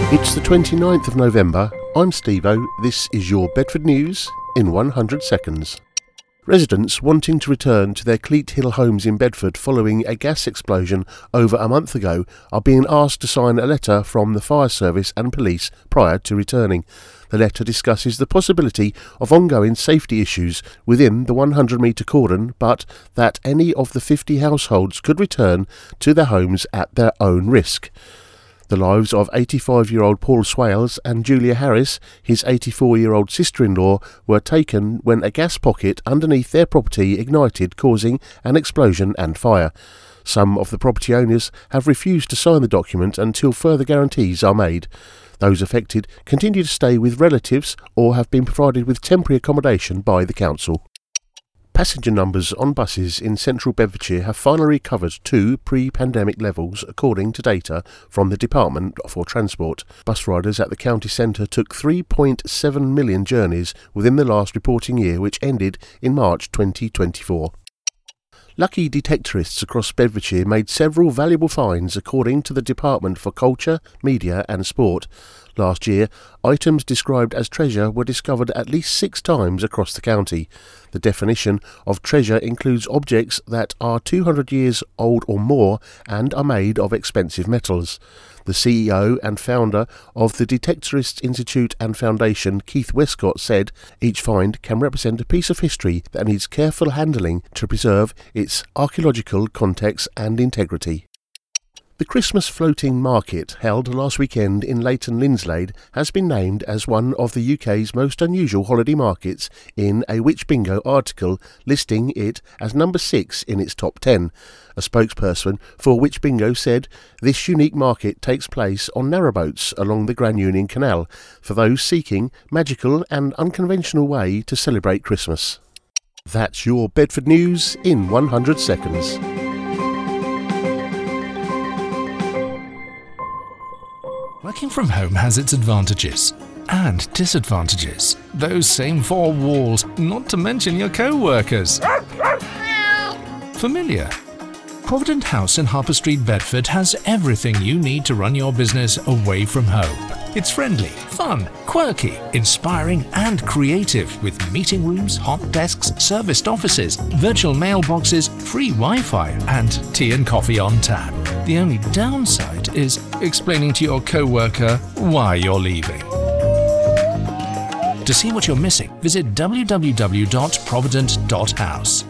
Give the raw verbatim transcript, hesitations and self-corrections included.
It's the twenty-ninth of November. I'm Steve-O. This is your Bedford News in one hundred seconds. Residents wanting to return to their Cleat Hill homes in Bedford following a gas explosion over a month ago are being asked to sign a letter from the fire service and police prior to returning. The letter discusses the possibility of ongoing safety issues within the one hundred metre cordon, but that any of the fifty households could return to their homes at their own risk. The lives of eighty-five-year-old Paul Swales and Julia Harris, his eighty-four-year-old sister-in-law, were taken when a gas pocket underneath their property ignited, causing an explosion and fire. Some of the property owners have refused to sign the document until further guarantees are made. Those affected continue to stay with relatives or have been provided with temporary accommodation by the council. Passenger numbers on buses in central Bedfordshire have finally recovered to pre-pandemic levels, according to data from the Department for Transport. Bus riders at the county centre took three point seven million journeys within the last reporting year, which ended in March twenty twenty-four. Lucky detectorists across Bedfordshire made several valuable finds, according to the Department for Culture, Media and Sport. Last year, items described as treasure were discovered at least six times across the county. The definition of treasure includes objects that are two hundred years old or more and are made of expensive metals. The C E O and founder of the Detectorists Institute and Foundation, Keith Westcott, said each find can represent a piece of history that needs careful handling to preserve its archaeological context and integrity. The Christmas Floating Market, held last weekend in Leighton Linslade, has been named as one of the U K's most unusual holiday markets in a Which Bingo article, listing it as number six in its top ten. A spokesperson for Which Bingo said this unique market takes place on narrowboats along the Grand Union Canal for those seeking magical and unconventional way to celebrate Christmas. That's your Bedford News in one hundred seconds. Working from home has its advantages and disadvantages. Those same four walls, not to mention your co-workers. Familiar? Provident House in Harper Street, Bedford has everything you need to run your business away from home. It's friendly, fun, quirky, inspiring and creative, with meeting rooms, hot desks, serviced offices, virtual mailboxes, free Wi-Fi and tea and coffee on tap. The only downside is explaining to your co-worker why you're leaving. To see what you're missing, visit w w w dot provident dot house.